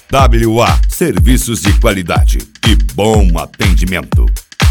WA, serviços de qualidade e bom atendimento.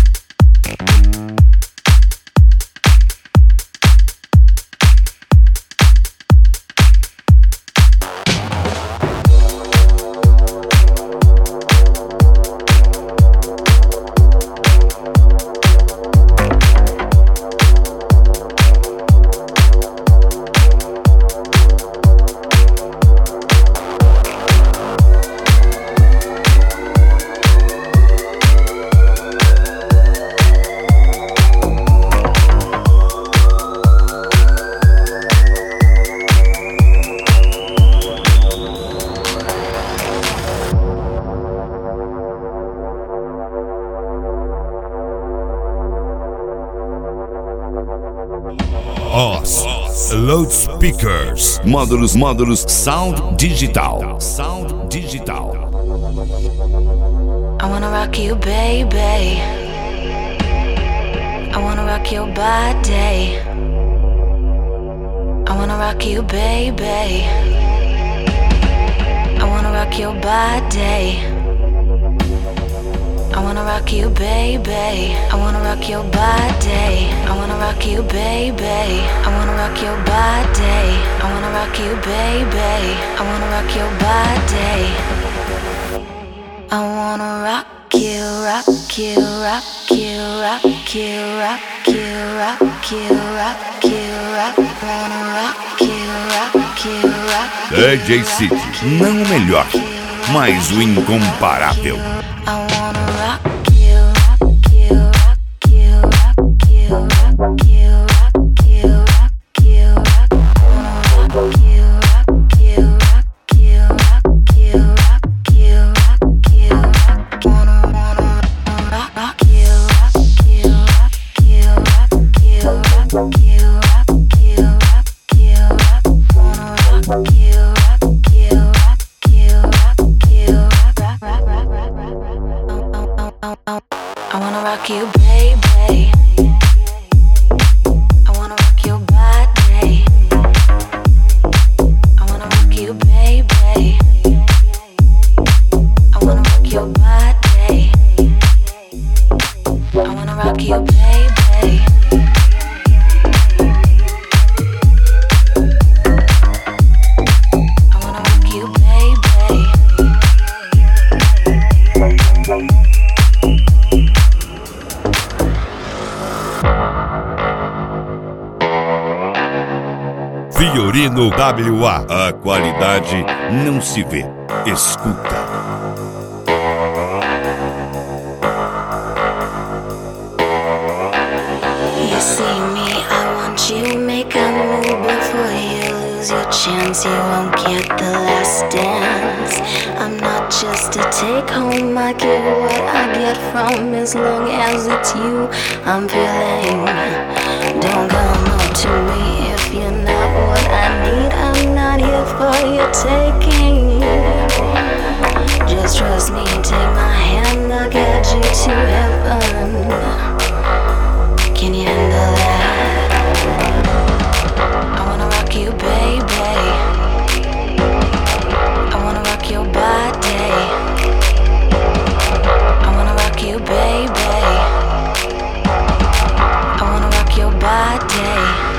OS Loudspeakers, módulos Sound Digital. I wanna rock you, baby. I wanna rock your body. I wanna rock you, baby. I wanna rock your body. I wanna rock you, baby. I wanna rock your body. I wanna rock you, baby. I wanna rock your body. I wanna rock you, baby. I wanna rock your body. I wanna rock you, rock you, rock you, rock you, rock you, rock you, rock you, rock. Wanna rock you, rock you, rock you. DJ City, não o melhor, mas o incomparável. I wanna rock you, rock you, rock you, rock you, rock you, rock you, rock you, rock. Wanna rock you, rock you, rock you, rock you, rock you, rock you, rock. Wanna rock you, rock you, rock you, rock you, rock you, rock you, rock you, rock. Wanna rock you, rock you, rock you, rock you, rock, rock, rock, rock, rock. I wanna rock you, baby. I wanna rock your body. I wanna rock you, baby. I wanna rock your body. I wanna rock you, baby. I wanna rock you, baby. Fiorino WA, a qualidade não se vê, escuta. You see me, I want you, make a move before you lose your chance. You won't get the last dance. I'm not just a take home, I get what I get from as long as it's you I'm feeling. Don't come up to me if you're not what I need. I'm not here for your taking. Just trust me, take my hand, I'll get you to heaven. Can you handle that? I wanna rock you, baby. I wanna rock your body. I wanna rock you, baby. I wanna rock your body.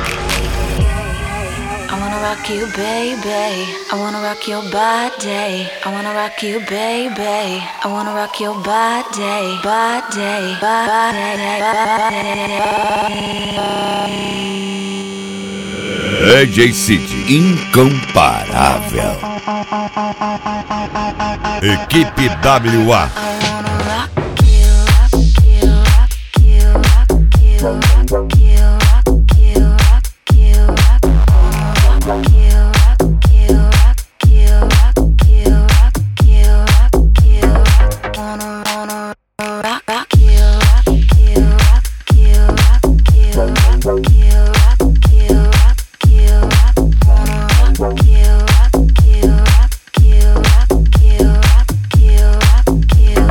I wanna rock you, baby. I wanna rock your body. I wanna rock you, baby. I wanna rock your body, body, DJ City, incomparável. Equipe WA. I wanna rock you, rock you, rock you, rock you, rock you, rock you, rock you, rock. Wanna rock you, rock you, rock you, rock you, rock you, rock you, rock. Wanna rock you, rock you, rock you, rock you, rock you, rock you, rock you, rock. Wanna rock you, rock you, rock you, rock you, rock you, rock you.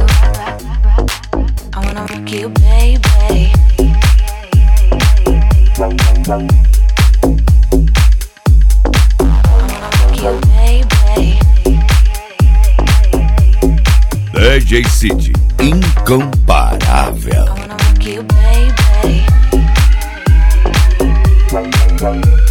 DJ City, incomparável. I wanna rock you, baby.